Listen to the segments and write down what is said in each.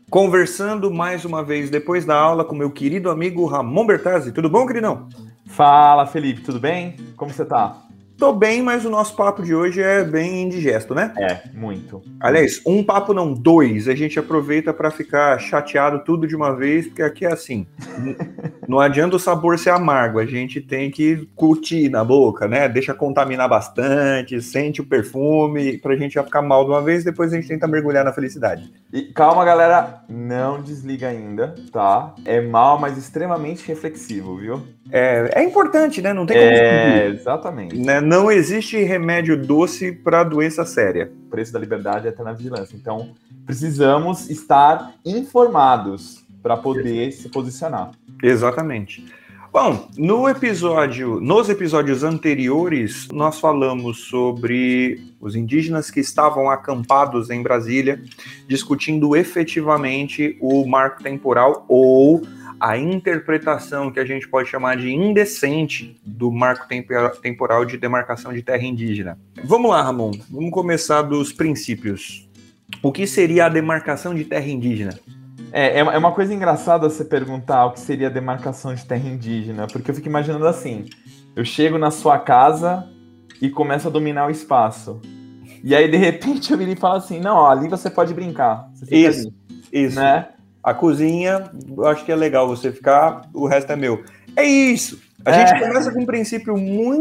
Conversando mais uma vez depois da aula com meu querido amigo Ramon Bertazzi. Tudo bom, queridão? Fala, Felipe, tudo bem? Como você tá? Tô bem, mas o nosso papo de hoje é bem indigesto, né? Muito. Aliás, um papo não, dois. A gente aproveita para ficar chateado tudo de uma vez, porque aqui é assim. Não adianta o sabor ser amargo, a gente tem que curtir na boca, né? Deixa contaminar bastante, sente o perfume, pra gente já ficar mal de uma vez, depois a gente tenta mergulhar na felicidade. E calma, galera, não desliga ainda, tá? É mal, mas extremamente reflexivo, viu? É importante, né? Não tem como fugir. Exatamente. Né? Não existe remédio doce para doença séria. O preço da liberdade é eterna vigilância. Então, precisamos estar informados para poder se posicionar. Exatamente. Bom, nos episódios anteriores, nós falamos sobre os indígenas que estavam acampados em Brasília, discutindo efetivamente o marco temporal ou a interpretação que a gente pode chamar de indecente do marco temporal de demarcação de terra indígena. Vamos lá, Ramon, vamos começar dos princípios. O que seria a demarcação de terra indígena? É uma coisa engraçada você perguntar o que seria a demarcação de terra indígena, porque eu fico imaginando assim, eu chego na sua casa e começo a dominar o espaço. E aí, de repente, eu viro e falo assim, não, ó, ali você pode brincar. Você fica ali, isso. Né? A cozinha, eu acho que é legal você ficar, o resto é meu. É isso! A gente começa com um princípio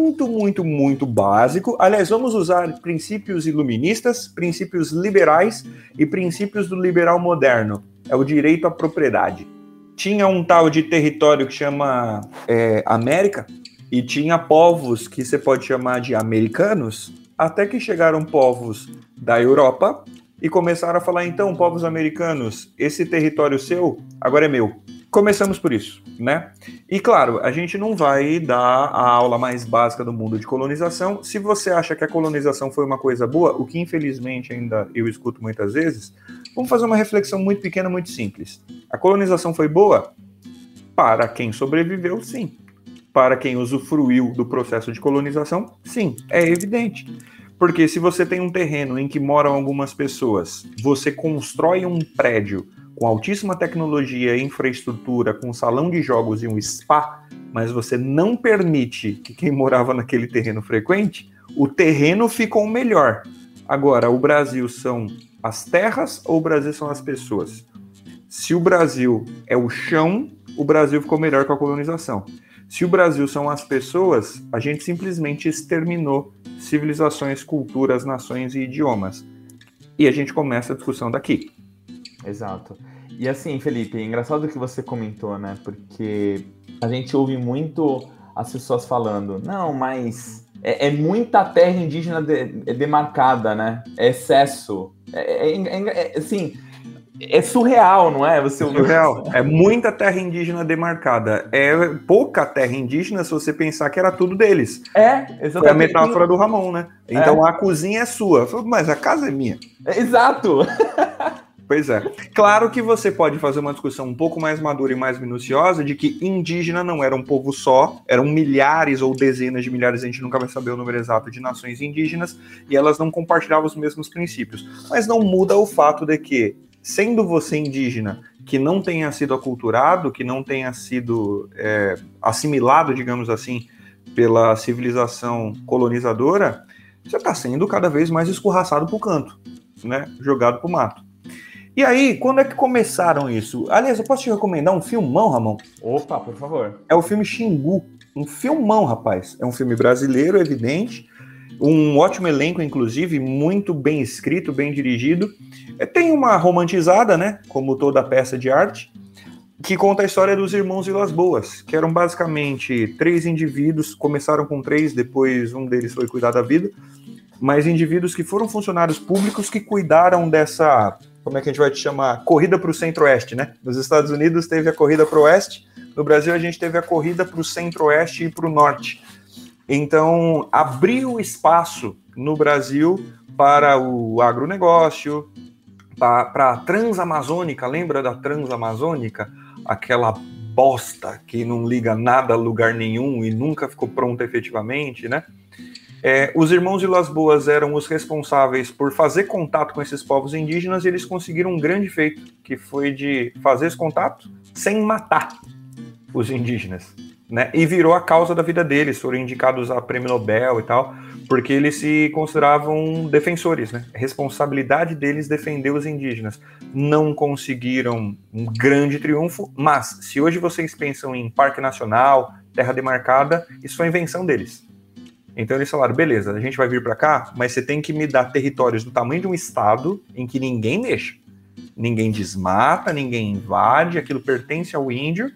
muito básico. Aliás, vamos usar princípios iluministas, princípios liberais e princípios do liberal moderno. É o direito à propriedade. Tinha um tal de território que chama América, e tinha povos que você pode chamar de americanos, até que chegaram povos da Europa e começaram a falar, então, povos americanos, esse território seu agora é meu. Começamos por isso, né? E claro, a gente não vai dar a aula mais básica do mundo de colonização. Se você acha que a colonização foi uma coisa boa, o que infelizmente ainda eu escuto muitas vezes, vamos fazer uma reflexão muito pequena, muito simples. A colonização foi boa? Para quem sobreviveu, sim. Para quem usufruiu do processo de colonização, sim, é evidente. Porque se você tem um terreno em que moram algumas pessoas, você constrói um prédio com altíssima tecnologia e infraestrutura, com um salão de jogos e um spa, mas você não permite que quem morava naquele terreno frequente, o terreno ficou melhor. Agora, o Brasil são as terras ou o Brasil são as pessoas? Se o Brasil é o chão, o Brasil ficou melhor com a colonização. Se o Brasil são as pessoas, a gente simplesmente exterminou civilizações, culturas, nações e idiomas. E a gente começa a discussão daqui. Exato. E assim, Felipe, é engraçado o que você comentou, né? Porque a gente ouve muito as pessoas falando, não, mas é muita terra indígena demarcada, né? É excesso. Assim, é surreal, não é? Você ouviu? Surreal. É muita terra indígena demarcada. É pouca terra indígena se você pensar que era tudo deles. Exatamente. Foi a metáfora do Ramon, né? Então a cozinha é sua. Mas a casa é minha. Exato. Pois é. Claro que você pode fazer uma discussão um pouco mais madura e mais minuciosa de que indígena não era um povo só, eram milhares ou dezenas de milhares, a gente nunca vai saber o número exato de nações indígenas, e elas não compartilhavam os mesmos princípios. Mas não muda o fato de que, sendo você indígena, que não tenha sido aculturado, que não tenha sido assimilado, digamos assim, pela civilização colonizadora, você está sendo cada vez mais escorraçado para o canto, né? Jogado para o mato. E aí, quando é que começaram isso? Aliás, eu posso te recomendar um filmão, Ramon? Opa, por favor. É o filme Xingu. Um filmão, rapaz. É um filme brasileiro, evidente. Um ótimo elenco, inclusive, muito bem escrito, bem dirigido. Tem uma romantizada, né? Como toda peça de arte, que conta a história dos irmãos Vilas Boas, que eram basicamente 3 indivíduos, começaram com 3, depois um deles foi cuidar da vida, mas indivíduos que foram funcionários públicos que cuidaram dessa, como é que a gente vai te chamar? Corrida para o Centro-Oeste, né? Nos Estados Unidos teve a corrida para o Oeste, no Brasil a gente teve a corrida para o Centro-Oeste e para o Norte. Então, abriu espaço no Brasil para o agronegócio, para a Transamazônica, lembra da Transamazônica? Aquela bosta que não liga nada a lugar nenhum e nunca ficou pronta efetivamente, né? Os irmãos Vilas Boas eram os responsáveis por fazer contato com esses povos indígenas e eles conseguiram um grande feito, que foi de fazer esse contato sem matar os indígenas, né? E virou a causa da vida deles, foram indicados a prêmio Nobel e tal, porque eles se consideravam defensores, né? A responsabilidade deles defender os indígenas. Não conseguiram um grande triunfo, mas se hoje vocês pensam em Parque Nacional, Terra Demarcada, isso foi invenção deles. Então eles falaram, beleza, a gente vai vir para cá, mas você tem que me dar territórios do tamanho de um estado em que ninguém mexa. Ninguém desmata, ninguém invade, aquilo pertence ao índio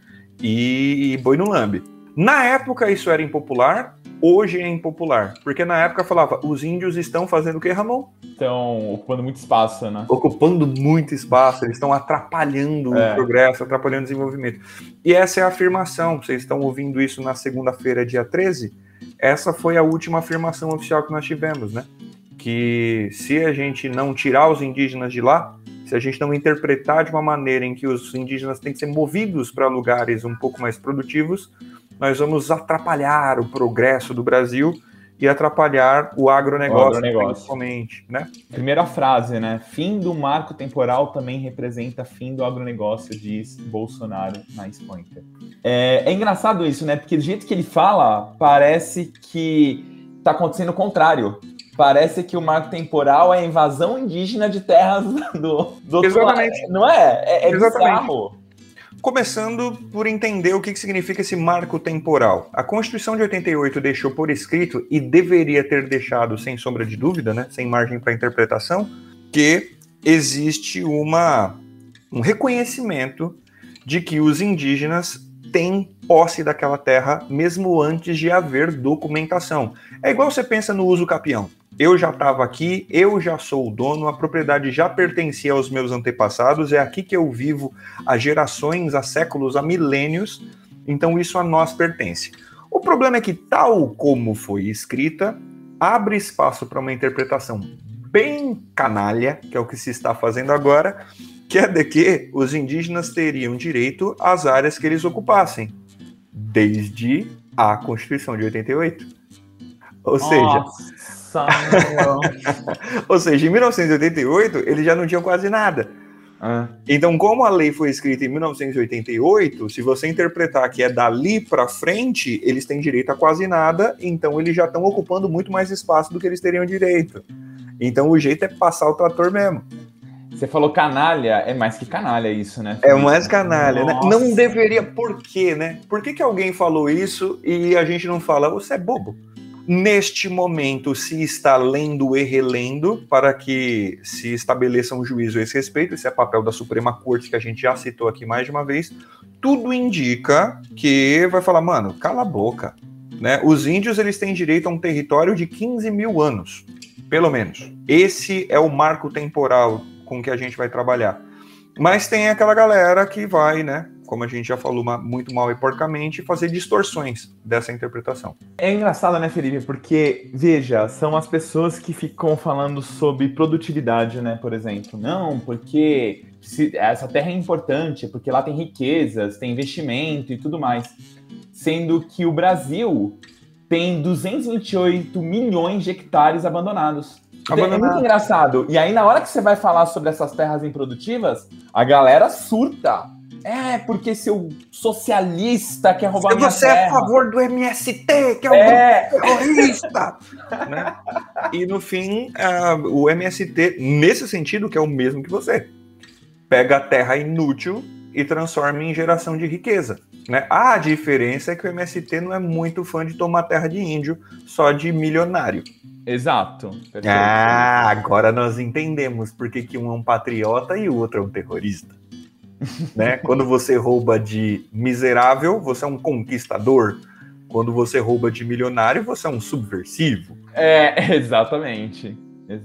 e boi no lambe. Na época isso era impopular, hoje é impopular. Porque na época falava, os índios estão fazendo o quê, Ramon? Estão ocupando muito espaço, né? Ocupando muito espaço, eles estão atrapalhando o progresso, atrapalhando o desenvolvimento. E essa é a afirmação, vocês estão ouvindo isso na segunda-feira, dia 13, essa foi a última afirmação oficial que nós tivemos, né? Que se a gente não tirar os indígenas de lá, se a gente não interpretar de uma maneira em que os indígenas têm que ser movidos para lugares um pouco mais produtivos, nós vamos atrapalhar o progresso do Brasil e atrapalhar o agronegócio, principalmente, né? Primeira frase, né? Fim do marco temporal também representa fim do agronegócio, diz Bolsonaro na Expointer. É engraçado isso, né? Porque do jeito que ele fala, parece que está acontecendo o contrário. Parece que o marco temporal é a invasão indígena de terras do outro lado. Não é? É bizarro. Começando por entender o que significa esse marco temporal. A Constituição de 88 deixou por escrito, e deveria ter deixado sem sombra de dúvida, né, sem margem para interpretação, que existe um reconhecimento de que os indígenas têm posse daquela terra mesmo antes de haver documentação. É igual você pensa no uso capião. Eu já estava aqui, eu já sou o dono, a propriedade já pertencia aos meus antepassados, é aqui que eu vivo há gerações, há séculos, há milênios, então isso a nós pertence. O problema é que, tal como foi escrita, abre espaço para uma interpretação bem canalha, que é o que se está fazendo agora, que é de que os indígenas teriam direito às áreas que eles ocupassem, desde a Constituição de 88. Ou seja... Ou seja, em 1988, eles já não tinham quase nada. Então, como a lei foi escrita em 1988, se você interpretar que é dali para frente, eles têm direito a quase nada, então eles já estão ocupando muito mais espaço do que eles teriam direito. Então, o jeito é passar o trator mesmo. Você falou canalha, é mais que canalha isso, né? É mais canalha, né? Não deveria, por quê, né? Por que alguém falou isso e a gente não fala, você é bobo? Neste momento, se está lendo e relendo para que se estabeleça um juízo a esse respeito, esse é papel da Suprema Corte, que a gente já citou aqui mais de uma vez, tudo indica que vai falar, mano, cala a boca, né? Os índios, eles têm direito a um território de 15 mil anos, pelo menos. Esse é o marco temporal com que a gente vai trabalhar. Mas tem aquela galera que vai, né, como a gente já falou muito mal e porcamente, fazer distorções dessa interpretação. É engraçado, né, Felipe? Porque, veja, são as pessoas que ficam falando sobre produtividade, né, por exemplo. Não, porque essa terra é importante, porque lá tem riquezas, tem investimento e tudo mais. Sendo que o Brasil tem 228 milhões de hectares abandonados. É muito engraçado. E aí, na hora que você vai falar sobre essas terras improdutivas, a galera surta. Porque seu socialista quer roubar minha terra. Você é a favor do MST, que é um terrorista. Né? E, no fim, o MST, nesse sentido, que é o mesmo que você, pega a terra inútil e transforma em geração de riqueza. Né? A diferença é que o MST não é muito fã de tomar terra de índio, só de milionário. Exato. Perfeito. Agora nós entendemos por que um é um patriota e o outro é um terrorista. Né? Quando você rouba de miserável, você é um conquistador. Quando você rouba de milionário, você é um subversivo. Exatamente.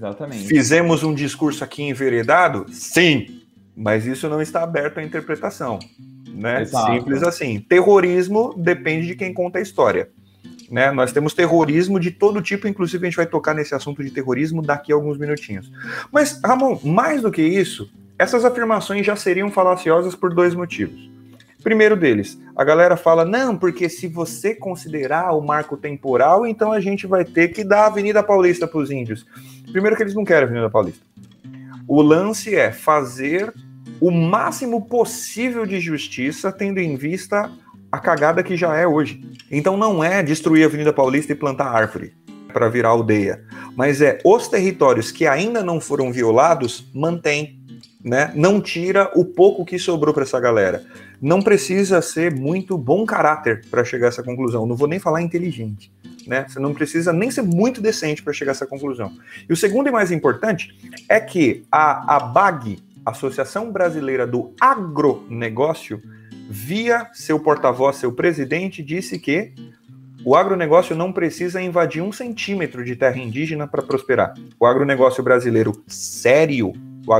Fizemos um discurso aqui enveredado? Sim, mas isso não está aberto à interpretação. Né? Simples assim. Terrorismo depende de quem conta a história. Né? Nós temos terrorismo de todo tipo, inclusive a gente vai tocar nesse assunto de terrorismo daqui a alguns minutinhos. Mas, Ramon, mais do que isso, essas afirmações já seriam falaciosas por dois motivos. Primeiro deles, a galera fala, não, porque se você considerar o marco temporal, então a gente vai ter que dar a Avenida Paulista para os índios. Primeiro que eles não querem a Avenida Paulista. O lance é fazer o máximo possível de justiça, tendo em vista a cagada que já é hoje. Então não é destruir a Avenida Paulista e plantar árvore para virar aldeia, mas é os territórios que ainda não foram violados, mantém, né? Não tira o pouco que sobrou para essa galera. Não precisa ser muito bom caráter para chegar a essa conclusão. Não vou nem falar inteligente, né? Você não precisa nem ser muito decente para chegar a essa conclusão. E o segundo e mais importante é que a ABAG, Associação Brasileira do Agronegócio, via seu porta-voz, seu presidente, disse que o agronegócio não precisa invadir 1 centímetro de terra indígena para prosperar. O agronegócio brasileiro sério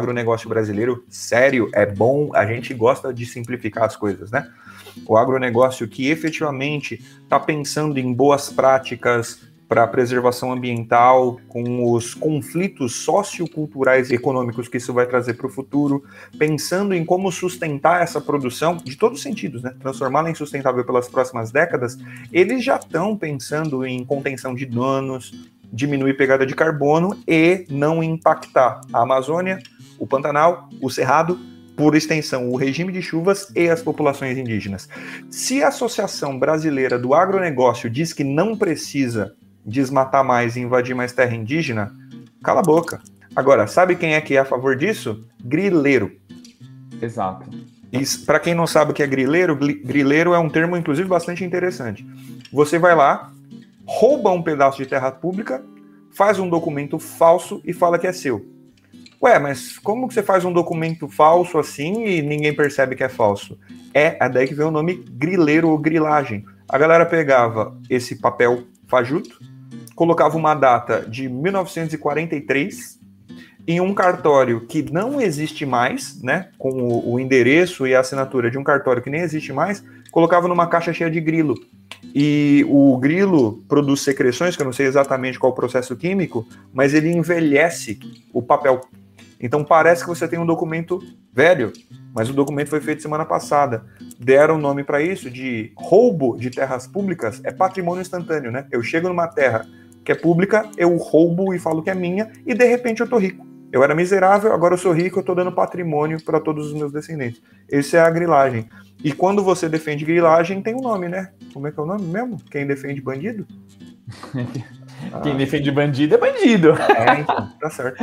é bom, a gente gosta de simplificar as coisas, né? O agronegócio que efetivamente está pensando em boas práticas para a preservação ambiental, com os conflitos socioculturais e econômicos que isso vai trazer para o futuro, pensando em como sustentar essa produção, de todos os sentidos, né? Transformá-la em sustentável pelas próximas décadas, eles já estão pensando em contenção de danos, diminuir pegada de carbono e não impactar a Amazônia, o Pantanal, o Cerrado, por extensão, o regime de chuvas e as populações indígenas. Se a Associação Brasileira do Agronegócio diz que não precisa desmatar mais e invadir mais terra indígena, cala a boca. Agora, sabe quem é que é a favor disso? Grileiro. Exato. Para quem não sabe o que é grileiro, grileiro é um termo, inclusive, bastante interessante. Você vai lá, rouba um pedaço de terra pública, faz um documento falso e fala que é seu. Ué, mas como que você faz um documento falso assim e ninguém percebe que é falso? É daí que vem o nome grileiro ou grilagem. A galera pegava esse papel fajuto, colocava uma data de 1943 em um cartório que não existe mais, né, com o endereço e a assinatura de um cartório que nem existe mais, colocava numa caixa cheia de grilo. E o grilo produz secreções, que eu não sei exatamente qual o processo químico, mas ele envelhece o papel. Então parece que você tem um documento velho, mas o documento foi feito semana passada. Deram o nome para isso de roubo de terras públicas, é patrimônio instantâneo, né? Eu chego numa terra que é pública, eu roubo e falo que é minha, e de repente eu tô rico. Eu era miserável, agora eu sou rico, eu tô dando patrimônio para todos os meus descendentes. Esse é a grilagem. E quando você defende grilagem, tem um nome, né? Como é que é o nome mesmo? Quem defende bandido? Quem defende bandido é bandido. Então, tá certo.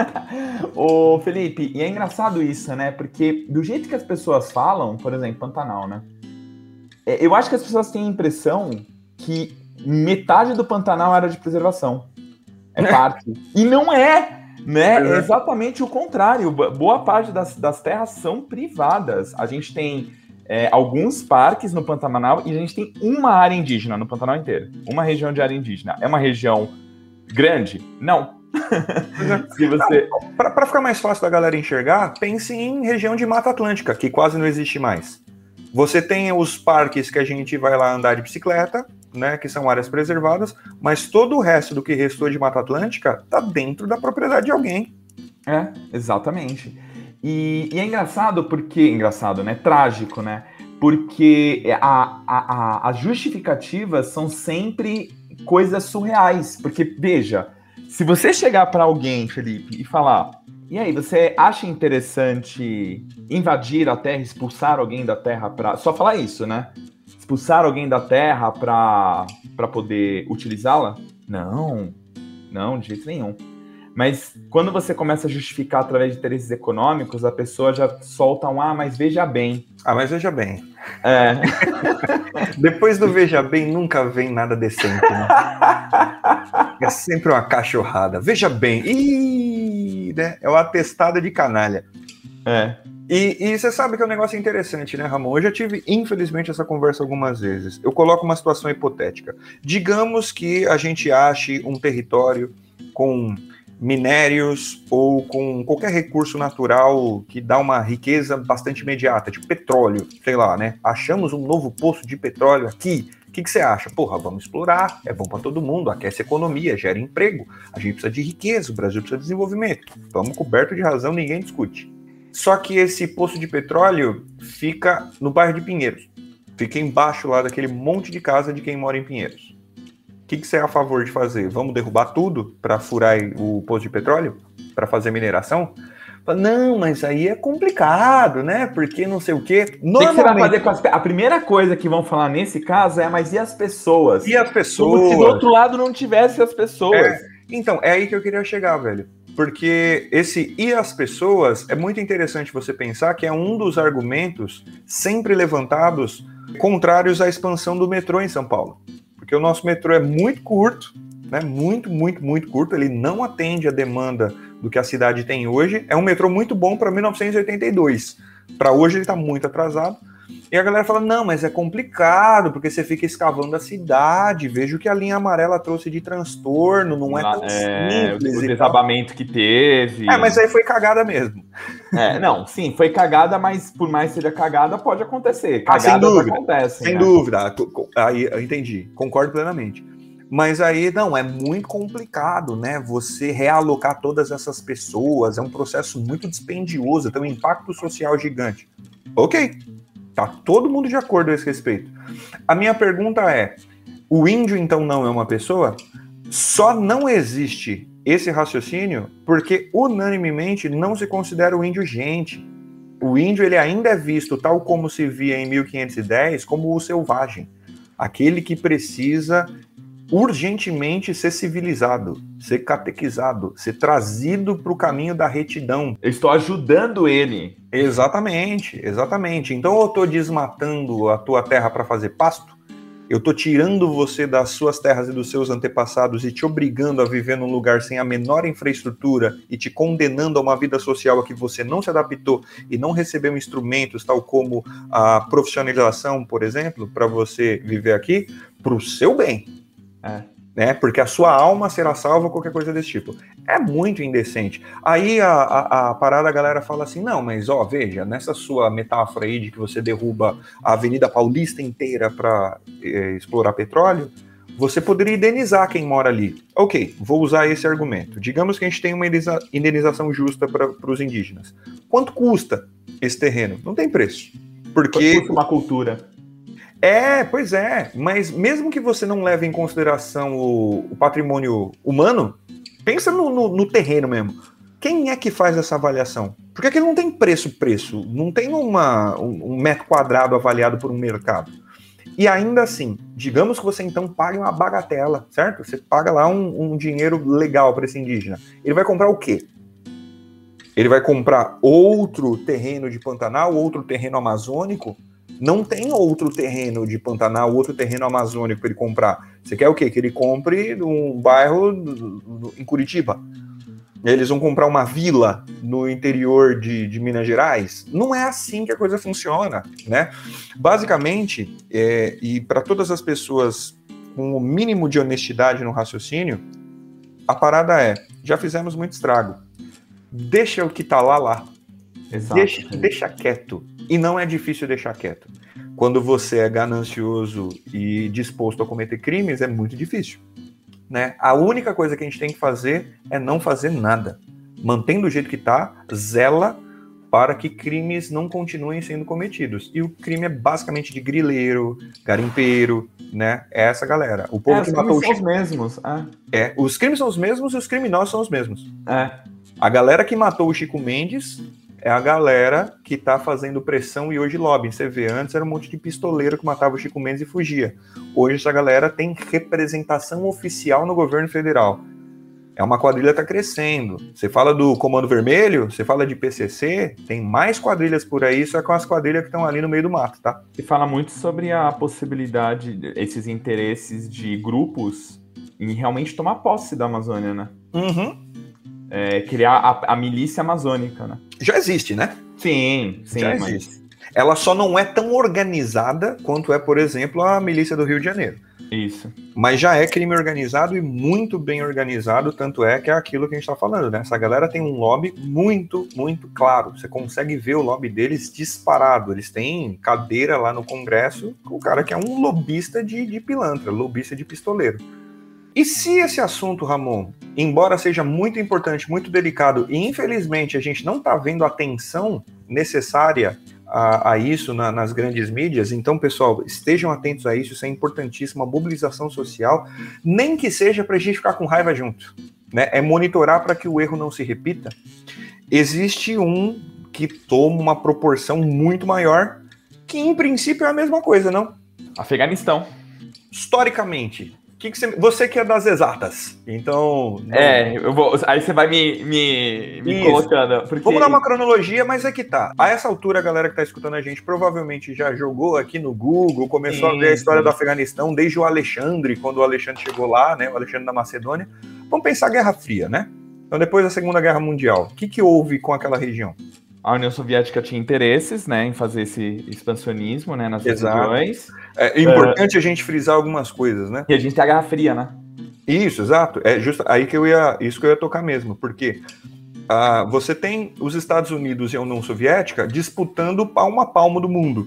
Ô, Felipe, e é engraçado isso, né? Porque do jeito que as pessoas falam, por exemplo, Pantanal, né? Eu acho que as pessoas têm a impressão que metade do Pantanal era de preservação. É parte. E não é, né? É exatamente o contrário. Boa parte das terras são privadas. A gente tem alguns parques no Pantanal e a gente tem uma área indígena no Pantanal inteiro. Uma região de área indígena. É uma região grande? Não. Se você... Para ficar mais fácil da galera enxergar, pense em região de Mata Atlântica, que quase não existe mais. Você tem os parques que a gente vai lá andar de bicicleta, né, que são áreas preservadas, mas todo o resto do que restou de Mata Atlântica está dentro da propriedade de alguém. Exatamente. E é engraçado porque... Engraçado, né? Trágico, né? Porque as justificativas são sempre coisas surreais. Porque, veja, se você chegar para alguém, Felipe, e falar... E aí, você acha interessante invadir a Terra, expulsar alguém da Terra para... Só falar isso, né? Expulsar alguém da Terra para poder utilizá-la? Não, de jeito nenhum. Mas quando você começa a justificar através de interesses econômicos, a pessoa já solta mas veja bem. Mas veja bem. Depois do veja bem, nunca vem nada decente, né? É sempre uma cachorrada. Veja bem. Né? É o atestado de canalha. E você sabe que é um negócio interessante, né, Ramon? Eu já tive, infelizmente, essa conversa algumas vezes. Eu coloco uma situação hipotética. Digamos que a gente ache um território com minérios ou com qualquer recurso natural que dá uma riqueza bastante imediata, tipo petróleo, sei lá, né? Achamos um novo poço de petróleo aqui. O que você acha? Porra, vamos explorar, é bom para todo mundo, aquece a economia, gera emprego, a gente precisa de riqueza, o Brasil precisa de desenvolvimento. Estamos cobertos de razão, ninguém discute. Só que esse poço de petróleo fica no bairro de Pinheiros. Fica embaixo lá daquele monte de casa de quem mora em Pinheiros. O que você é a favor de fazer? Vamos derrubar tudo para furar o poço de petróleo? Para fazer mineração? Não, mas aí é complicado, né? Porque não sei o quê. O que você vai fazer com a primeira coisa que vão falar nesse caso é, mas e as pessoas? E as pessoas? Como se do outro lado não tivesse as pessoas. Então, é aí que eu queria chegar, velho. Porque esse e as pessoas é muito interessante você pensar que é um dos argumentos sempre levantados contrários à expansão do metrô em São Paulo. Porque o nosso metrô é muito curto, né? Muito, muito, muito curto. Ele não atende a demanda do que a cidade tem hoje. É um metrô muito bom para 1982. Para hoje ele está muito atrasado. E a galera fala, não, mas é complicado, porque você fica escavando a cidade, veja o que a linha amarela trouxe de transtorno, não é tão simples. O desabamento que teve. Mas aí foi cagada mesmo. Não, sim, foi cagada, mas por mais que seja cagada, pode acontecer. Sem dúvida, acontecem. Sem dúvida, aí eu entendi, concordo plenamente. Mas aí, não, é muito complicado, né? Você realocar todas essas pessoas, é um processo muito dispendioso, tem um impacto social gigante. Ok, tá todo mundo de acordo a esse respeito. A minha pergunta é, o índio então não é uma pessoa? Só não existe esse raciocínio porque unanimemente não se considera o índio gente. O índio ele ainda é visto, tal como se via em 1510, como o selvagem. Aquele que precisa urgentemente ser civilizado, ser catequizado, ser trazido para o caminho da retidão. Eu estou ajudando ele. Exatamente, exatamente. Então eu estou desmatando a tua terra para fazer pasto? Eu estou tirando você das suas terras e dos seus antepassados e te obrigando a viver num lugar sem a menor infraestrutura e te condenando a uma vida social a que você não se adaptou e não recebeu instrumentos, tal como a profissionalização, por exemplo, para você viver aqui, para o seu bem. Né? Porque a sua alma será salva, qualquer coisa desse tipo. É muito indecente. Aí a parada, a galera fala assim, não, mas veja, nessa sua metáfora aí de que você derruba a Avenida Paulista inteira para explorar petróleo, você poderia indenizar quem mora ali. Ok, vou usar esse argumento. Digamos que a gente tem uma indenização justa para os indígenas. Quanto custa esse terreno? Não tem preço. Porque custa uma cultura. Pois é, mas mesmo que você não leve em consideração o patrimônio humano, pensa no terreno mesmo. Quem é que faz essa avaliação? Porque aquilo não tem preço, não tem um metro quadrado avaliado por um mercado. E ainda assim, digamos que você então pague uma bagatela, certo? Você paga lá um dinheiro legal para esse indígena. Ele vai comprar o quê? Ele vai comprar outro terreno de Pantanal, outro terreno amazônico? Não tem outro terreno de Pantanal, outro terreno amazônico para ele comprar. Você quer o quê? Que ele compre um bairro em Curitiba? Eles vão comprar uma vila no interior de Minas Gerais? Não é assim que a coisa funciona, né? Basicamente, e para todas as pessoas com o mínimo de honestidade no raciocínio, a parada já fizemos muito estrago. Deixa o que tá lá. Exato, deixa quieto. E não é difícil deixar quieto. Quando você é ganancioso e disposto a cometer crimes, é muito difícil. Né? A única coisa que a gente tem que fazer é não fazer nada. Mantém do jeito que está, zela para que crimes não continuem sendo cometidos. E o crime é basicamente de grileiro, garimpeiro, né? É essa galera. O povo que matou os crimes são os mesmos. Os crimes são os mesmos e os criminosos são os mesmos. A galera que matou o Chico Mendes é a galera que tá fazendo pressão e hoje lobby. Você vê, antes era um monte de pistoleiro que matava o Chico Mendes e fugia. Hoje essa galera tem representação oficial no governo federal. É uma quadrilha que tá crescendo. Você fala do Comando Vermelho, você fala de PCC, tem mais quadrilhas por aí, só com as quadrilhas que estão ali no meio do mato, tá? Se fala muito sobre a possibilidade, esses interesses de grupos em realmente tomar posse da Amazônia, né? Uhum. Criar a milícia amazônica, né? Já existe, né? Sim, já existe. Ela só não é tão organizada quanto é, por exemplo, a milícia do Rio de Janeiro. Isso. Mas já é crime organizado e muito bem organizado, tanto é que é aquilo que a gente está falando, né? Essa galera tem um lobby muito, muito claro. Você consegue ver o lobby deles disparado. Eles têm cadeira lá no Congresso com o cara que é um lobista de pilantra, lobista de pistoleiro. E se esse assunto, Ramon, embora seja muito importante, muito delicado, e infelizmente a gente não está vendo a atenção necessária a isso nas grandes mídias, então, pessoal, estejam atentos a isso é importantíssimo, a mobilização social, nem que seja para a gente ficar com raiva junto, né? É monitorar para que o erro não se repita. Existe um que toma uma proporção muito maior, que em princípio é a mesma coisa, não? Afeganistão. Historicamente, você que é das exatas, então... Não... Aí você vai me colocando. Porque... Vamos dar uma cronologia, mas é que tá. A essa altura, a galera que tá escutando a gente provavelmente já jogou aqui no Google, começou a ver a história do Afeganistão, desde o Alexandre, quando o Alexandre chegou lá, né, o Alexandre da Macedônia. Vamos pensar Guerra Fria, né? Então, depois da Segunda Guerra Mundial, o que houve com aquela região? A União Soviética tinha interesses, né, em fazer esse expansionismo, né, nas regiões. É importante a gente frisar algumas coisas, né? E a gente tem a Guerra Fria, né? Isso, exato. É justo aí que eu ia tocar mesmo, porque você tem os Estados Unidos e a União Soviética disputando palmo a palmo do mundo.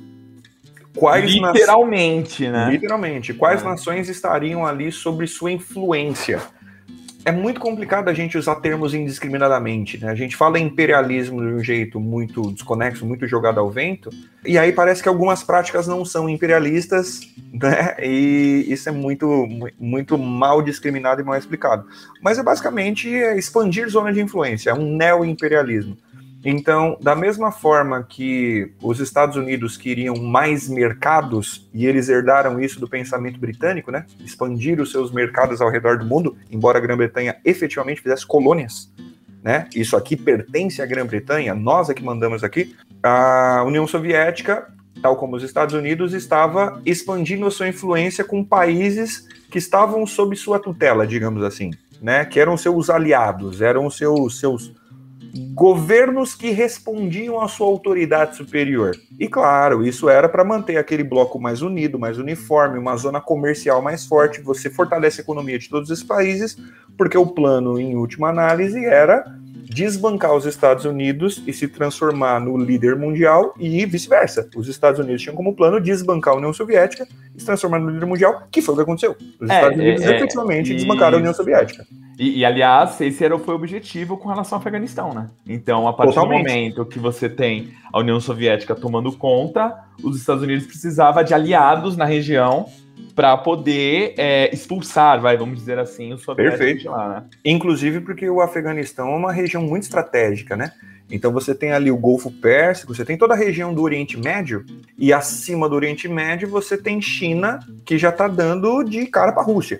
Literalmente, né? Literalmente. Quais nações estariam ali sob sua influência? É muito complicado a gente usar termos indiscriminadamente, né? A gente fala imperialismo de um jeito muito desconexo, muito jogado ao vento, e aí parece que algumas práticas não são imperialistas, né? E isso é muito, muito mal discriminado e mal explicado. Mas é basicamente expandir zona de influência, é um neo-imperialismo. Então, da mesma forma que os Estados Unidos queriam mais mercados, e eles herdaram isso do pensamento britânico, né? Expandir os seus mercados ao redor do mundo, embora a Grã-Bretanha efetivamente fizesse colônias, né? Isso aqui pertence à Grã-Bretanha, nós é que mandamos aqui. A União Soviética, tal como os Estados Unidos, estava expandindo a sua influência com países que estavam sob sua tutela, digamos assim, né? Que eram seus aliados, eram seus governos que respondiam à sua autoridade superior. E claro, isso era para manter aquele bloco mais unido, mais uniforme, uma zona comercial mais forte. Você fortalece a economia de todos esses países, porque o plano, em última análise, era desbancar os Estados Unidos e se transformar no líder mundial e vice-versa. Os Estados Unidos tinham como plano desbancar a União Soviética e se transformar no líder mundial, que foi o que aconteceu. Os Estados Unidos efetivamente desbancaram a União Soviética. E, aliás, esse foi o objetivo com relação ao Afeganistão, né? Então, a partir do momento que você tem a União Soviética tomando conta, os Estados Unidos precisavam de aliados na região para poder expulsar, vamos dizer assim, os soviéticos de lá, né? Inclusive porque o Afeganistão é uma região muito estratégica, né? Então você tem ali o Golfo Pérsico, você tem toda a região do Oriente Médio, e acima do Oriente Médio você tem China, que já está dando de cara para a Rússia.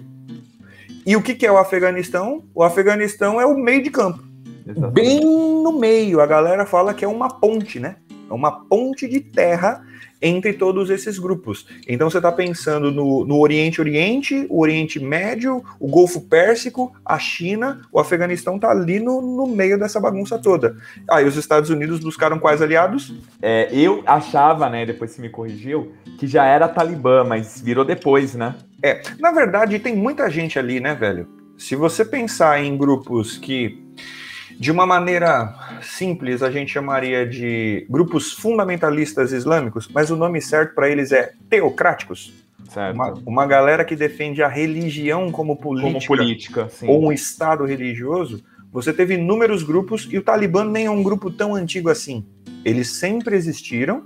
E o que é o Afeganistão? O Afeganistão é o meio de campo. Exatamente. Bem no meio. A galera fala que é uma ponte, né? É uma ponte de terra entre todos esses grupos. Então você está pensando no Oriente, o Oriente Médio, o Golfo Pérsico, a China, o Afeganistão está ali no meio dessa bagunça toda. E os Estados Unidos buscaram quais aliados? Eu achava, né, depois você me corrigiu, que já era Talibã, mas virou depois, né? Na verdade tem muita gente ali, né, velho? Se você pensar em grupos que, de uma maneira simples, a gente chamaria de grupos fundamentalistas islâmicos, mas o nome certo para eles é teocráticos. Certo. Uma galera que defende a religião como política sim. Ou um Estado religioso. Você teve inúmeros grupos e o Talibã nem é um grupo tão antigo assim. Eles sempre existiram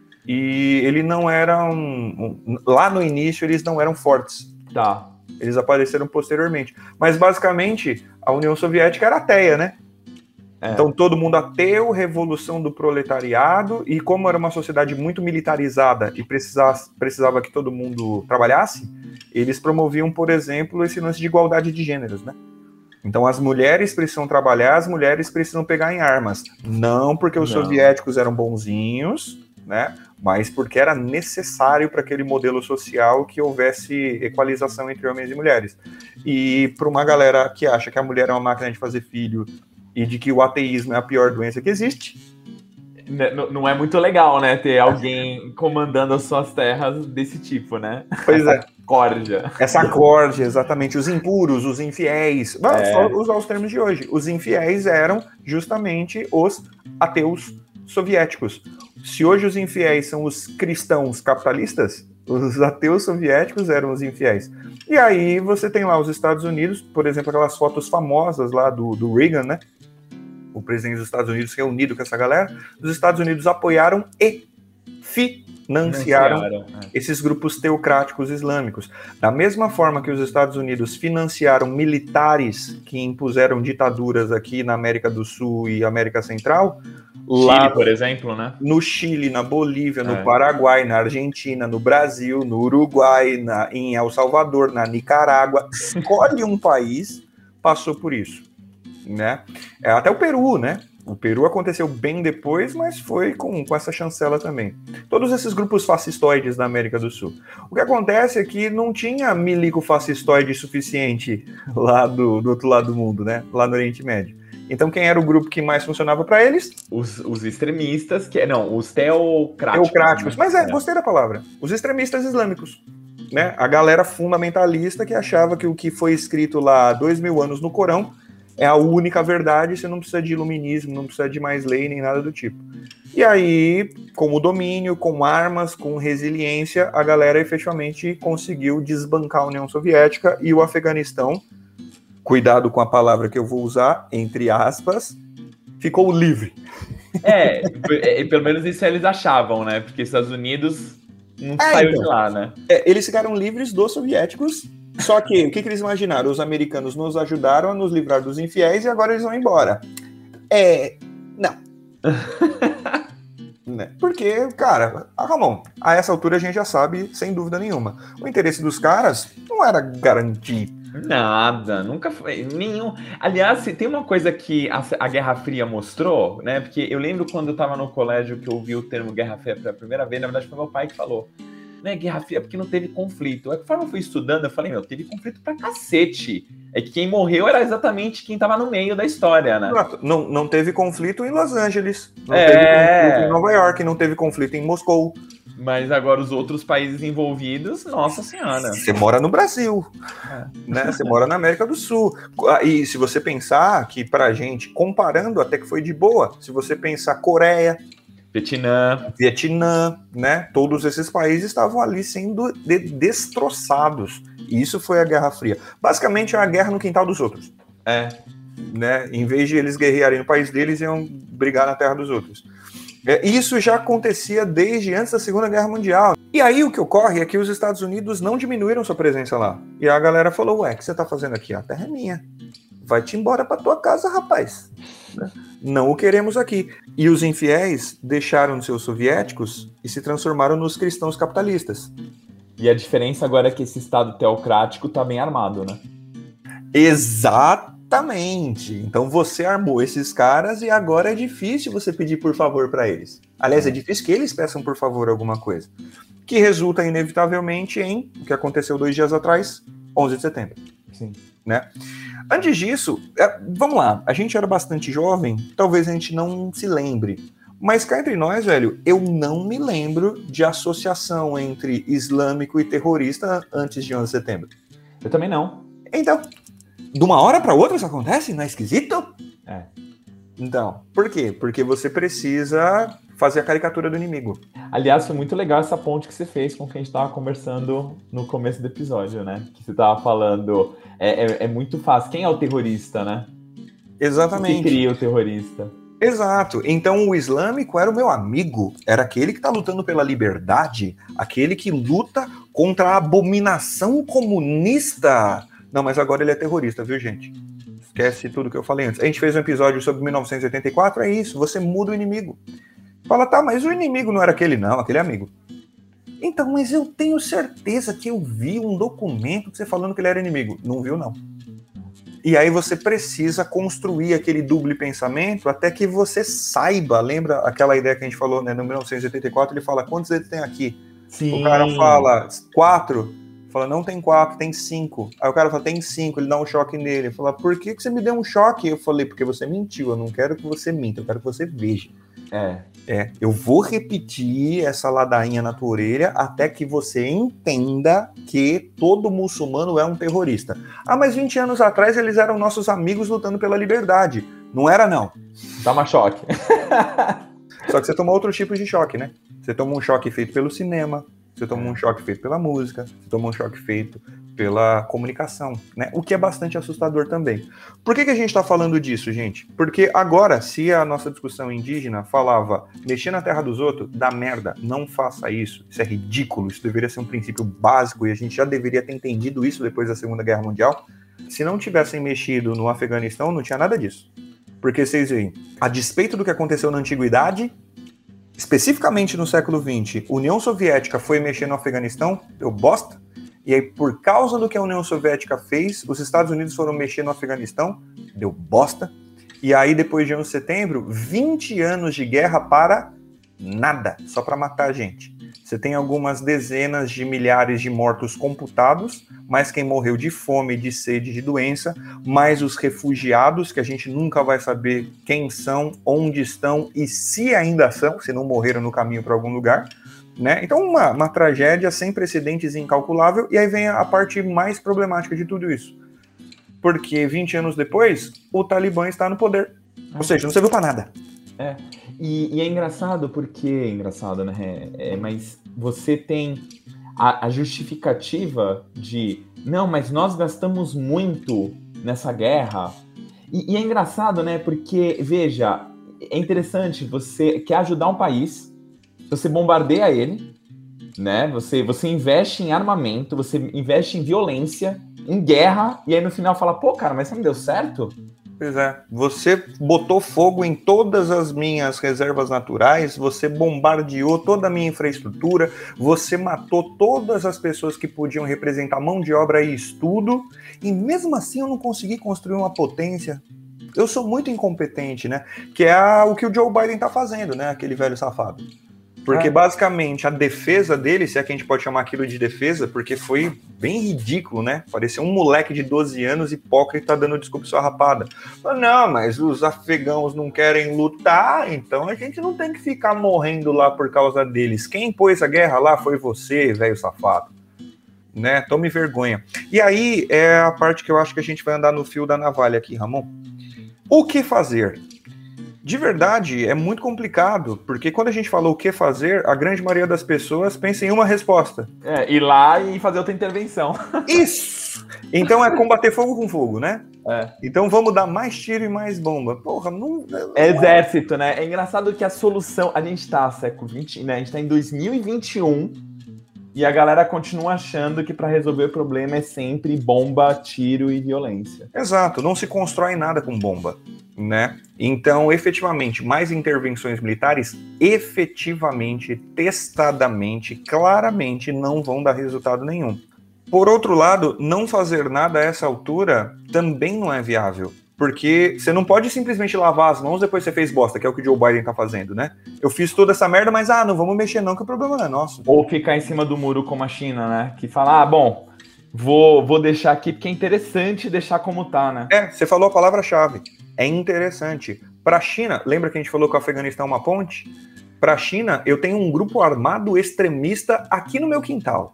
e ele não era lá no início eles não eram fortes. Tá. Eles apareceram posteriormente. Mas basicamente a União Soviética era ateia, né? Então todo mundo ateu, revolução do proletariado, e como era uma sociedade muito militarizada e precisava que todo mundo trabalhasse, eles promoviam, por exemplo, esse lance de igualdade de gêneros, né? Então as mulheres precisam trabalhar, as mulheres precisam pegar em armas. Não porque os soviéticos eram bonzinhos, né? Mas porque era necessário para aquele modelo social que houvesse equalização entre homens e mulheres. E para uma galera que acha que a mulher é uma máquina de fazer filho e de que o ateísmo é a pior doença que existe. Não é muito legal, né? Ter alguém comandando as suas terras desse tipo, né? Pois é. Córdia. Essa córdia, exatamente. Os impuros, os infiéis. Só usar os termos de hoje. Os infiéis eram justamente os ateus soviéticos. Se hoje os infiéis são os cristãos capitalistas, Os ateus soviéticos eram os infiéis. E aí você tem lá os Estados Unidos, por exemplo, aquelas fotos famosas lá do Reagan, né? O presidente dos Estados Unidos reunido com essa galera. Os Estados Unidos apoiaram e financiaram esses grupos teocráticos islâmicos. Da mesma forma que os Estados Unidos financiaram militares que impuseram ditaduras aqui na América do Sul e América Central, lá Chile, por exemplo, né? No Chile, na Bolívia, no Paraguai, na Argentina, no Brasil, no Uruguai, em El Salvador, na Nicarágua. Escolhe um país, passou por isso, né? Até o Peru, né? O Peru aconteceu bem depois, mas foi com essa chancela também. Todos esses grupos fascistoides da América do Sul. O que acontece é que não tinha milico fascistoide suficiente lá do outro lado do mundo, né? Lá no Oriente Médio. Então, quem era o grupo que mais funcionava para eles? Os extremistas, os teocráticos. Teocráticos, né? Mas gostei da palavra. Os extremistas islâmicos, né? A galera fundamentalista que achava que o que foi escrito lá há 2000 anos no Corão é a única verdade, você não precisa de iluminismo, não precisa de mais lei, nem nada do tipo. E aí, com o domínio, com armas, com resiliência, a galera efetivamente conseguiu desbancar a União Soviética e o Afeganistão, cuidado com a palavra que eu vou usar, entre aspas, ficou livre. Pelo menos isso eles achavam, né? Porque os Estados Unidos não saiu de lá, né? Eles ficaram livres dos soviéticos, só que o que eles imaginaram? Os americanos nos ajudaram a nos livrar dos infiéis e agora eles vão embora. Não. Porque, cara, Ramon, a essa altura a gente já sabe, sem dúvida nenhuma, o interesse dos caras não era garantir nada, nunca foi nenhum. Aliás, tem uma coisa que a Guerra Fria mostrou, né? Porque eu lembro quando eu tava no colégio que eu ouvi o termo Guerra Fria pela primeira vez, na verdade foi meu pai que falou. Não é Guerra Fria porque não teve conflito. A forma eu fui estudando, eu falei, teve conflito pra cacete. É que quem morreu era exatamente quem tava no meio da história, né? Não teve conflito em Los Angeles, não teve conflito em Nova York, não teve conflito em Moscou. Mas agora os outros países envolvidos, nossa senhora. Você mora no Brasil, né? Você mora na América do Sul. E se você pensar que pra gente, comparando até que foi de boa, se você pensar Coreia, Vietnã, né? Todos esses países estavam ali sendo destroçados. E isso foi a Guerra Fria. Basicamente é uma guerra no quintal dos outros. Né? Em vez de eles guerrearem no país deles, iam brigar na terra dos outros. Isso já acontecia desde antes da Segunda Guerra Mundial. E aí o que ocorre é que os Estados Unidos não diminuíram sua presença lá. E a galera falou, o que você tá fazendo aqui? A terra é minha. Vai-te embora pra tua casa, rapaz. Não o queremos aqui. E os infiéis deixaram de ser os soviéticos e se transformaram nos cristãos capitalistas. E a diferença agora é que esse Estado teocrático tá bem armado, né? Exatamente. Então você armou esses caras e agora é difícil você pedir por favor para eles. Aliás, é difícil que eles peçam por favor alguma coisa. Que resulta inevitavelmente em o que aconteceu 2 dias atrás, 11 de setembro. Sim. Né? Antes disso, vamos lá, a gente era bastante jovem, talvez a gente não se lembre. Mas cá entre nós, velho, eu não me lembro de associação entre islâmico e terrorista antes de 11 de setembro. Eu também não. Então, de uma hora para outra isso acontece? Não é esquisito? Então, por quê? Porque você precisa fazer a caricatura do inimigo. Aliás, foi muito legal essa ponte que você fez com quem a gente estava conversando no começo do episódio, né? Que você estava falando, é muito fácil. Quem é o terrorista, né? Exatamente. Quem cria o terrorista? Exato. Então o islâmico era o meu amigo, era aquele que está lutando pela liberdade, aquele que luta contra a abominação comunista. Não, mas agora ele é terrorista, viu, gente? Esquece tudo que eu falei antes. A gente fez um episódio sobre 1984, é isso, você muda o inimigo. Fala, tá, mas o inimigo não era aquele, não, aquele é amigo. Então, mas eu tenho certeza que eu vi um documento que você falando que ele era inimigo. Não viu, não. E aí você precisa construir aquele duplo pensamento até que você saiba. Lembra aquela ideia que a gente falou, né? No 1984, ele fala, quantos dedos tem aqui? Sim. O cara fala, 4. Fala, não tem 4, tem 5. Aí o cara fala, tem 5. Ele dá um choque nele. Ele fala, por que você me deu um choque? Eu falei, porque você mentiu. Eu não quero que você minta, eu quero que você veja. Eu vou repetir essa ladainha na tua orelha até que você entenda que todo muçulmano é um terrorista. Ah, mas 20 anos atrás eles eram nossos amigos lutando pela liberdade. Não era, não. Toma choque. Só que você tomou outro tipo de choque, né? Você tomou um choque feito pelo cinema, você toma um choque feito pela música, você toma um choque feito pela comunicação, né? O que é bastante assustador também. Por que a gente está falando disso, gente? Porque agora, se a nossa discussão indígena falava mexer na terra dos outros, dá merda, não faça isso, isso é ridículo, isso deveria ser um princípio básico e a gente já deveria ter entendido isso depois da Segunda Guerra Mundial. Se não tivessem mexido no Afeganistão, não tinha nada disso. Porque vocês veem, a despeito do que aconteceu na Antiguidade, especificamente no século XX, a União Soviética foi mexer no Afeganistão, deu bosta. E aí, por causa do que a União Soviética fez, os Estados Unidos foram mexer no Afeganistão, deu bosta. E aí, depois de 11 de setembro, 20 anos de guerra para nada, só para matar a gente. Você tem algumas dezenas de milhares de mortos computados, mais quem morreu de fome, de sede, de doença, mais os refugiados, que a gente nunca vai saber quem são, onde estão e se ainda são, se não morreram no caminho para algum lugar. Né? Então, uma tragédia sem precedentes e incalculável, e aí vem a parte mais problemática de tudo isso. Porque 20 anos depois, o Talibã está no poder. Ou seja, não serviu para nada. E é engraçado porque... Engraçado, né? Mas você tem a justificativa de... Não, mas nós gastamos muito nessa guerra. E é engraçado, né? Porque, veja, é interessante, você quer ajudar um país... Você bombardeia ele, né? Você investe em armamento, você investe em violência, em guerra, e aí no final fala, pô, cara, mas isso não deu certo? Pois é. Você botou fogo em todas as minhas reservas naturais, você bombardeou toda a minha infraestrutura, você matou todas as pessoas que podiam representar mão de obra e estudo, e mesmo assim eu não consegui construir uma potência. Eu sou muito incompetente, né? Que é o que o Joe Biden tá fazendo, né? Aquele velho safado. Porque, basicamente, a defesa dele, se é que a gente pode chamar aquilo de defesa, porque foi bem ridículo, né? Parecia um moleque de 12 anos, hipócrita, dando desculpa esfarrapada. Não, mas os afegãos não querem lutar, então a gente não tem que ficar morrendo lá por causa deles. Quem pôs a guerra lá foi você, velho safado. Né? Tome vergonha. E aí é a parte que eu acho que a gente vai andar no fio da navalha aqui, Ramon. O que fazer? De verdade, é muito complicado, porque quando a gente fala o que fazer, a grande maioria das pessoas pensa em uma resposta. Ir lá e fazer outra intervenção. Isso! Então é combater fogo com fogo, né? Então vamos dar mais tiro e mais bomba. Porra, não... Exército, né? É engraçado que a solução... A gente tá século XX, né? A gente tá em 2021 e a galera continua achando que para resolver o problema é sempre bomba, tiro e violência. Exato, não se constrói nada com bomba. Né? Então, efetivamente, mais intervenções militares, efetivamente, testadamente, claramente, não vão dar resultado nenhum. Por outro lado, não fazer nada a essa altura também não é viável, porque você não pode simplesmente lavar as mãos depois que você fez bosta, que é o que o Joe Biden tá fazendo, né? Eu fiz toda essa merda, mas não vamos mexer não, que o problema não é nosso. Ou ficar em cima do muro como a China, né? Que fala, bom, vou deixar aqui porque é interessante deixar como tá, né? Você falou a palavra-chave. É interessante. Para a China, lembra que a gente falou que o Afeganistão é uma ponte? Para a China, eu tenho um grupo armado extremista aqui no meu quintal.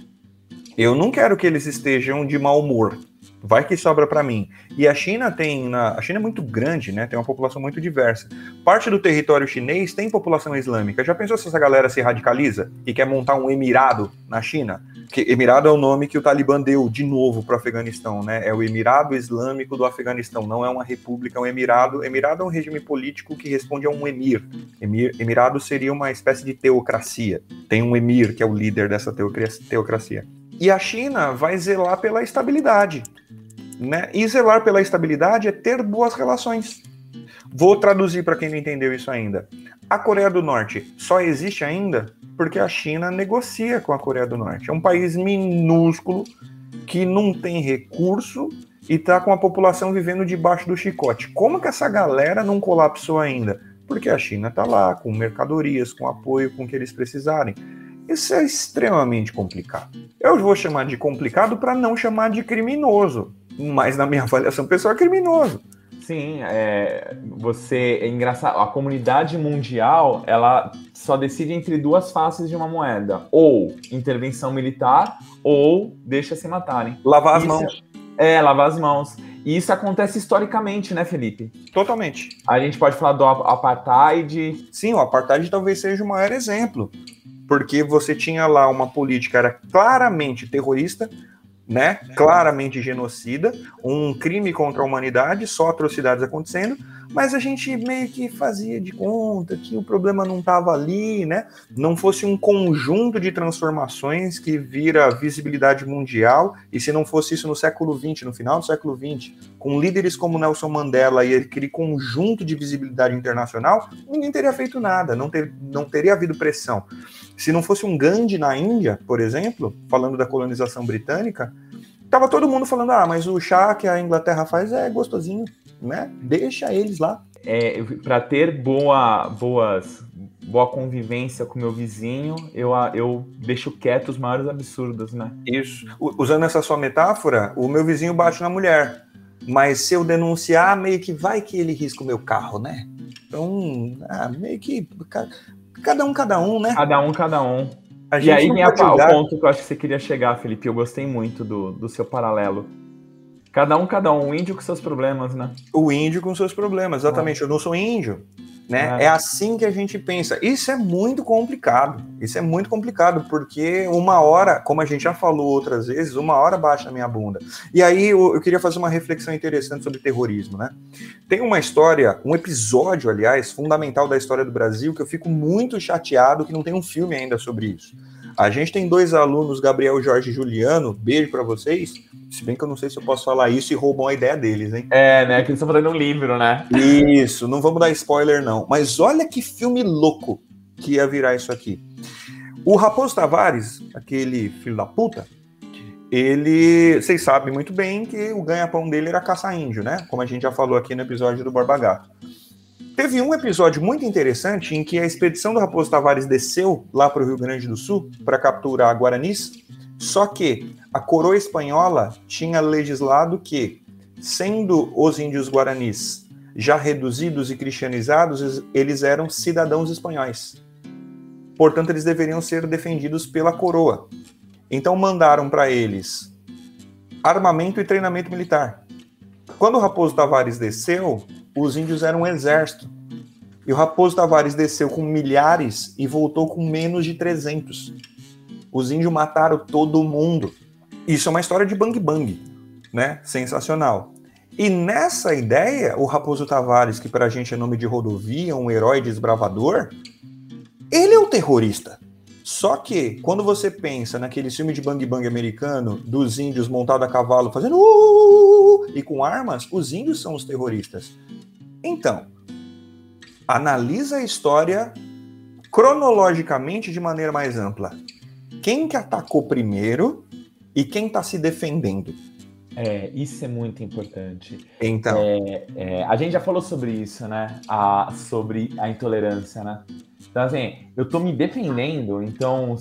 Eu não quero que eles estejam de mau humor. Vai que sobra para mim. E a China a China é muito grande, né? Tem uma população muito diversa. Parte do território chinês tem população islâmica. Já pensou se essa galera se radicaliza e quer montar um emirado na China? Que Emirado é o nome que o Talibã deu de novo para o Afeganistão, né? É o Emirado Islâmico do Afeganistão, não é uma república, é um emirado. Emirado é um regime político que responde a um emir. Emirado seria uma espécie de teocracia. Tem um emir que é o líder dessa teocracia. E a China vai zelar pela estabilidade, né? E zelar pela estabilidade é ter boas relações. Vou traduzir para quem não entendeu isso ainda. A Coreia do Norte só existe ainda porque a China negocia com a Coreia do Norte. É um país minúsculo que não tem recurso e está com a população vivendo debaixo do chicote. Como que essa galera não colapsou ainda? Porque a China está lá com mercadorias, com apoio, com o que eles precisarem. Isso é extremamente complicado. Eu vou chamar de complicado para não chamar de criminoso, mas na minha avaliação pessoal é criminoso. Sim, é engraçado. A comunidade mundial, ela só decide entre duas faces de uma moeda. Ou intervenção militar, ou deixa se matarem. Lavar as mãos. Lavar as mãos. E isso acontece historicamente, né, Felipe? Totalmente. A gente pode falar do apartheid. Sim, o apartheid talvez seja o maior exemplo. porque você tinha lá uma política que era claramente terrorista, né? Claramente genocida, um crime contra a humanidade, só atrocidades acontecendo, mas a gente meio que fazia de conta que o problema não estava ali, né? Não fosse um conjunto de transformações que vira visibilidade mundial, e se não fosse isso no século XX, no final do século XX, com líderes como Nelson Mandela e aquele conjunto de visibilidade internacional, ninguém teria feito nada, não teria havido pressão. Se não fosse um Gandhi na Índia, por exemplo, falando da colonização britânica, tava todo mundo falando, mas o chá que a Inglaterra faz é gostosinho, né? Deixa eles lá. Para ter boa convivência com meu vizinho, eu deixo quieto os maiores absurdos, né? Isso. Usando essa sua metáfora, o meu vizinho bate na mulher, mas se eu denunciar, meio que vai que ele risca o meu carro, né? Então, meio que cada um, né? Cada um. E aí vem o ponto que eu acho que você queria chegar, Felipe. Eu gostei muito do seu paralelo. Cada um. O índio com seus problemas, né? O índio com seus problemas, exatamente. Eu não sou índio, né? É assim que a gente pensa. Isso é muito complicado. Porque uma hora, como a gente já falou outras vezes, uma hora bate na minha bunda. E aí eu queria fazer uma reflexão interessante sobre terrorismo, né? Tem uma história, um episódio, aliás, fundamental da história do Brasil, que eu fico muito chateado que não tem um filme ainda sobre isso. A gente tem 2 alunos, Gabriel, Jorge e Juliano, beijo pra vocês, se bem que eu não sei se eu posso falar isso e roubam a ideia deles, hein? Né, que eles estão fazendo um livro, né? Isso, não vamos dar spoiler não, mas olha que filme louco que ia virar isso aqui. O Raposo Tavares, aquele filho da puta, vocês sabem muito bem que o ganha-pão dele era caçar índio, né? Como a gente já falou aqui no episódio do Borba Gato. Teve um episódio muito interessante em que a expedição do Raposo Tavares desceu lá para o Rio Grande do Sul para capturar guaranis, só que a coroa espanhola tinha legislado que, sendo os índios guaranis já reduzidos e cristianizados, eles eram cidadãos espanhóis. Portanto, eles deveriam ser defendidos pela coroa. Então mandaram para eles armamento e treinamento militar. Quando o Raposo Tavares desceu, os índios eram um exército. E o Raposo Tavares desceu com milhares e voltou com menos de 300. Os índios mataram todo mundo. Isso é uma história de bang bang, né? Sensacional. E nessa ideia, o Raposo Tavares, que pra gente é nome de rodovia, um herói desbravador, ele é o terrorista. Só que, quando você pensa naquele filme de bang bang americano, dos índios montados a cavalo fazendo e com armas, os índios são os terroristas. Então, analisa a história cronologicamente de maneira mais ampla. Quem que atacou primeiro e quem está se defendendo? Isso é muito importante. Então, a gente já falou sobre isso, né? Sobre a intolerância, né? Então, assim, eu tô me defendendo, então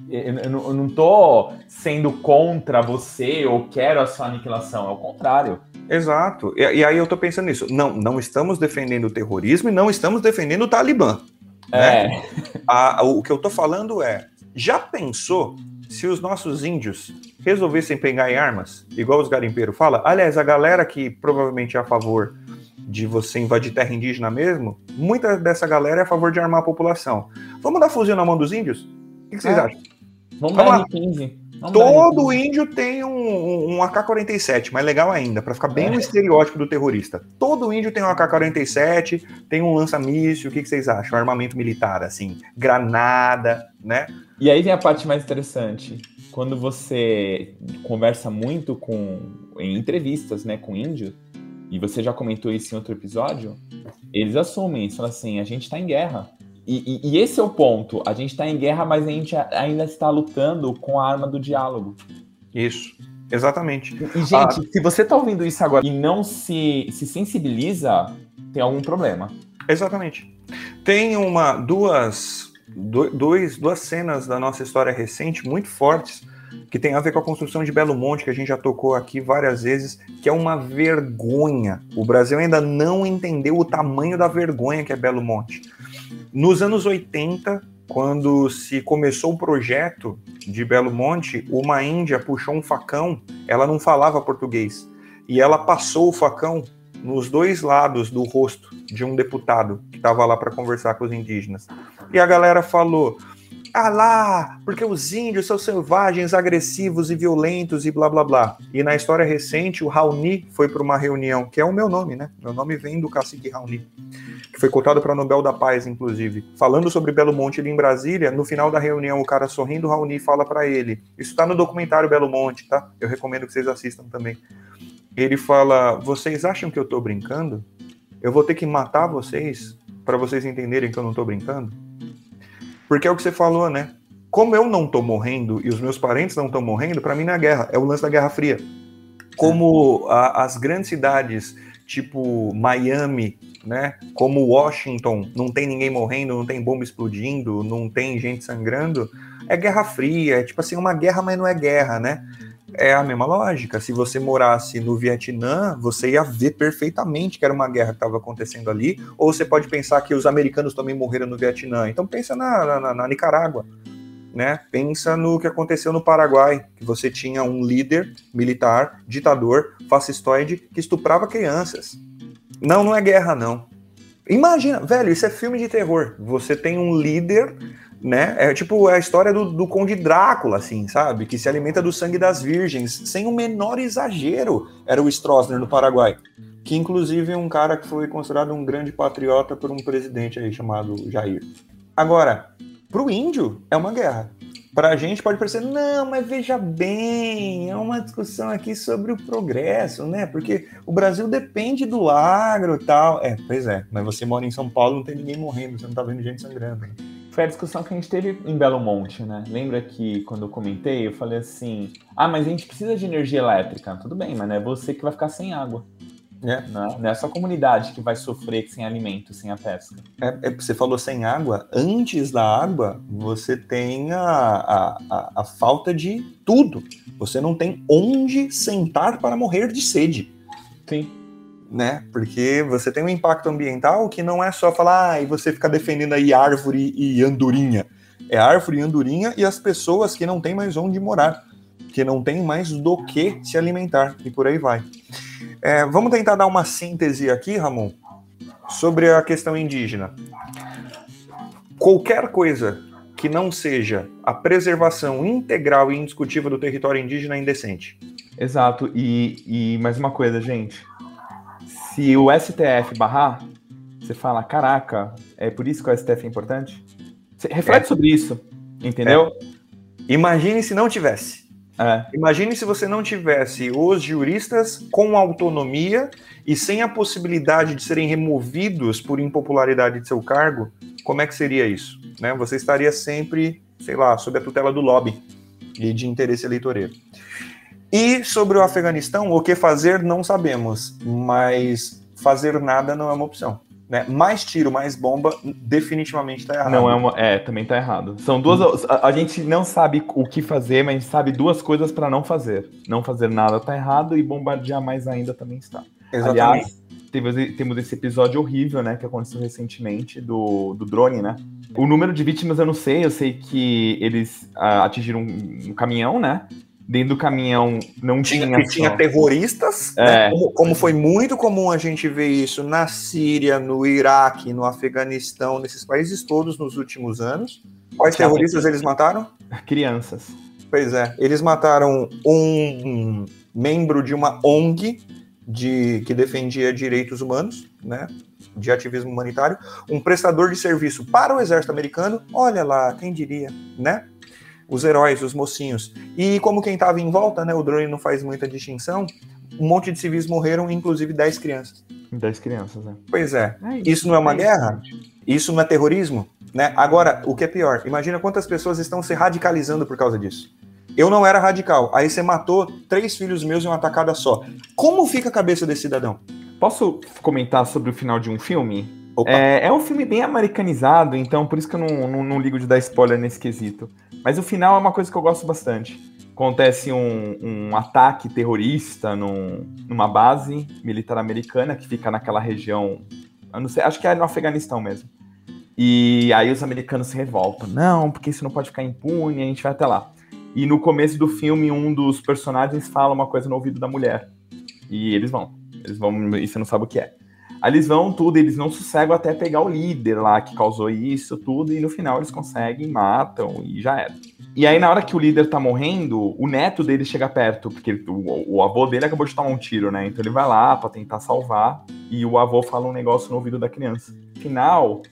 eu não tô sendo contra você ou quero a sua aniquilação, é o contrário. Exato. E aí eu tô pensando nisso. Não estamos defendendo o terrorismo e não estamos defendendo o Talibã. Né? O que eu tô falando já pensou se os nossos índios resolvessem pegar em armas, igual os garimpeiros falam? Aliás, a galera que provavelmente é a favor de você invadir terra indígena mesmo, muita dessa galera é a favor de armar a população. Vamos dar fuzil na mão dos índios? O que vocês acham? Vamos dar R15. Todo índio tem um AK-47, mais legal ainda, para ficar bem o estereótipo do terrorista. Todo índio tem um AK-47, tem um lança-míssil, o que vocês acham? Armamento militar, assim, granada, né? E aí vem a parte mais interessante. Quando você conversa muito em entrevistas, né, com índio, e você já comentou isso em outro episódio, eles assumem isso, falam assim, a gente tá em guerra. E esse é o ponto. A gente está em guerra, mas a gente ainda está lutando com a arma do diálogo. Isso, exatamente. E gente, se você está ouvindo isso agora e não se sensibiliza, tem algum problema. Exatamente. Tem duas cenas da nossa história recente muito fortes que tem a ver com a construção de Belo Monte, que a gente já tocou aqui várias vezes, que é uma vergonha. O Brasil ainda não entendeu o tamanho da vergonha que é Belo Monte. Nos anos 80, quando se começou o projeto de Belo Monte, uma índia puxou um facão, ela não falava português, e ela passou o facão nos 2 lados do rosto de um deputado que estava lá para conversar com os indígenas. E a galera falou, Ah lá, porque os índios são selvagens, agressivos e violentos e blá blá blá. E na história recente, o Raoni foi para uma reunião, que é o meu nome, né? Meu nome vem do cacique Raoni, que foi cotado para o Nobel da Paz, inclusive. Falando sobre Belo Monte ali em Brasília, no final da reunião, o cara sorrindo, o Raoni fala para ele. Isso tá no documentário Belo Monte, tá? Eu recomendo que vocês assistam também. Ele fala, vocês acham que eu tô brincando? Eu vou ter que matar vocês para vocês entenderem que eu não tô brincando? Porque é o que você falou, né? Como eu não tô morrendo e os meus parentes não estão morrendo, para mim não é guerra, é o lance da Guerra Fria. Como as grandes cidades, tipo Miami, né? Como Washington, não tem ninguém morrendo, não tem bomba explodindo, não tem gente sangrando, é Guerra Fria, é tipo assim, uma guerra, mas não é guerra, né? É a mesma lógica. Se você morasse no Vietnã, você ia ver perfeitamente que era uma guerra que estava acontecendo ali, ou você pode pensar que os americanos também morreram no Vietnã. Então pensa na Nicarágua, né? Pensa no que aconteceu no Paraguai, que você tinha um líder militar, ditador, fascistoide, que estuprava crianças. Não é guerra, não. Imagina, velho, isso é filme de terror. Você tem um líder, né? É tipo a história do Conde Drácula, assim, sabe? Que se alimenta do sangue das virgens, sem o menor exagero. Era o Stroessner no Paraguai, que inclusive é um cara que foi considerado um grande patriota por um presidente aí chamado Jair. Agora, pro índio é uma guerra. Pra gente pode parecer, não, mas veja bem, é uma discussão aqui sobre o progresso, né? Porque o Brasil depende do agro e tal. Pois é, mas você mora em São Paulo, não tem ninguém morrendo, você não tá vendo gente sangrando. Foi a discussão que a gente teve em Belo Monte, né? Lembra que quando eu comentei, eu falei assim, mas a gente precisa de energia elétrica. Tudo bem, mas não é você que vai ficar sem água. Não é só a comunidade que vai sofrer sem alimento, sem a pesca. Você falou sem água. Antes da água, você tem a falta de tudo. Você não tem onde sentar para morrer de sede. Sim. Né? Porque você tem um impacto ambiental que não é só falar e você ficar defendendo aí árvore e andorinha. É árvore e andorinha e as pessoas que não têm mais onde morar, que não têm mais do que se alimentar, e por aí vai. Vamos tentar dar uma síntese aqui, Ramon, sobre a questão indígena. Qualquer coisa que não seja a preservação integral e indiscutível do território indígena é indecente. Exato. E mais uma coisa, gente. Se o STF barrar, você fala, caraca, é por isso que o STF é importante? Você reflete sobre isso, entendeu? Imagine se não tivesse. Imagine se você não tivesse os juristas com autonomia e sem a possibilidade de serem removidos por impopularidade de seu cargo, como é que seria isso? Né? Você estaria sempre, sei lá, sob a tutela do lobby e de interesse eleitoreiro. E sobre o Afeganistão, o que fazer não sabemos, mas fazer nada não é uma opção. Né? Mais tiro, mais bomba, definitivamente está errado. Também está errado. São duas. A gente não sabe o que fazer, mas a gente sabe duas coisas para não fazer. Não fazer nada está errado e bombardear mais ainda também está. Exatamente. Aliás, temos esse episódio horrível, né, que aconteceu recentemente do drone, né? O número de vítimas eu não sei, eu sei que eles atingiram um caminhão, né? Dentro do caminhão não tinha terroristas, né? Como foi muito comum a gente ver isso na Síria, no Iraque, no Afeganistão, nesses países todos nos últimos anos. Quais terroristas eles mataram? Crianças. Pois é, eles mataram um membro de uma ONG que defendia direitos humanos, né? De ativismo humanitário, um prestador de serviço para o exército americano, olha lá, quem diria, né? Os heróis, os mocinhos. E como quem estava em volta, né, o drone não faz muita distinção, um monte de civis morreram, inclusive 10 crianças. 10 crianças, né? Pois é. Isso não é uma guerra? Isso não é terrorismo? Né? Agora, o que é pior, imagina quantas pessoas estão se radicalizando por causa disso. Eu não era radical, aí você matou 3 filhos meus em uma tacada só. Como fica a cabeça desse cidadão? Posso comentar sobre o final de um filme? É um filme bem americanizado, então por isso que eu não ligo de dar spoiler nesse quesito. Mas o final é uma coisa que eu gosto bastante. Acontece um ataque terrorista numa base militar americana que fica naquela região, eu não sei, acho que é no Afeganistão mesmo. E aí os americanos se revoltam. Não, porque isso não pode ficar impune, a gente vai até lá. E no começo do filme, um dos personagens fala uma coisa no ouvido da mulher. E eles vão, e você não sabe o que é. Aí eles vão tudo, eles não sossegam até pegar o líder lá que causou isso, tudo, e no final eles conseguem, matam e já era. E aí na hora que o líder tá morrendo, o neto dele chega perto, porque o avô dele acabou de tomar um tiro, né? Então ele vai lá pra tentar salvar, e o avô fala um negócio no ouvido da criança. No final,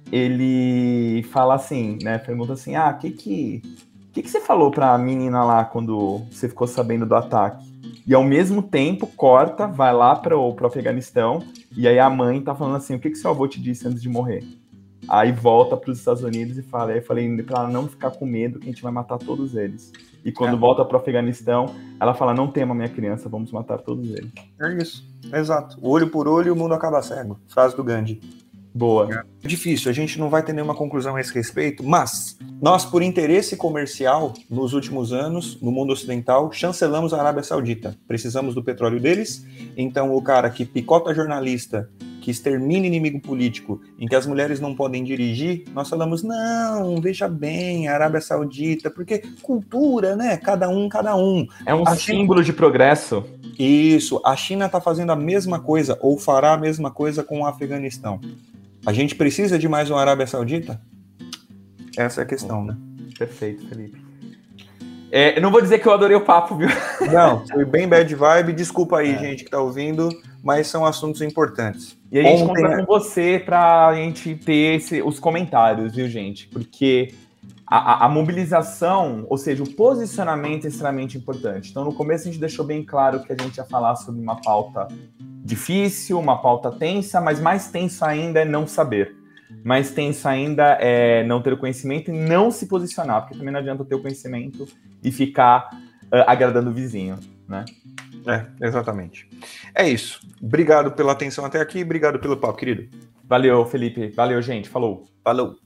ele fala assim, né? Pergunta assim, o que você falou pra menina lá quando você ficou sabendo do ataque? E ao mesmo tempo, corta, vai lá pro Afeganistão, e aí a mãe tá falando assim, o que seu avô te disse antes de morrer? Aí volta para os Estados Unidos e fala, aí eu falei para ela não ficar com medo que a gente vai matar todos eles. E quando volta pro Afeganistão, ela fala, não tema minha criança, vamos matar todos eles. É isso, exato. Olho por olho, o mundo acaba cego. Frase do Gandhi. Boa. É difícil, a gente não vai ter nenhuma conclusão a esse respeito, mas nós, por interesse comercial, nos últimos anos, no mundo ocidental, chancelamos a Arábia Saudita. Precisamos do petróleo deles, então o cara que picota jornalista, que extermina inimigo político, em que as mulheres não podem dirigir, nós falamos, não, veja bem, a Arábia Saudita, porque cultura, né? Cada um. É um símbolo de progresso. Isso, a China está fazendo a mesma coisa, ou fará a mesma coisa com o Afeganistão. A gente precisa de mais uma Arábia Saudita? Essa é a questão, né? Perfeito, Felipe. Eu não vou dizer que eu adorei o papo, viu? Não, foi bem bad vibe. Desculpa aí, gente, que tá ouvindo, mas são assuntos importantes. E a gente conta com você pra gente ter os comentários, viu, gente? Porque a mobilização, ou seja, o posicionamento é extremamente importante. Então, no começo a gente deixou bem claro que a gente ia falar sobre uma pauta difícil, uma pauta tensa, mas mais tenso ainda é não saber. Mais tenso ainda é não ter o conhecimento e não se posicionar, porque também não adianta ter o conhecimento e ficar agradando o vizinho, né? Exatamente. É isso. Obrigado pela atenção até aqui, obrigado pelo papo, querido. Valeu, Felipe. Valeu, gente. Falou. Falou.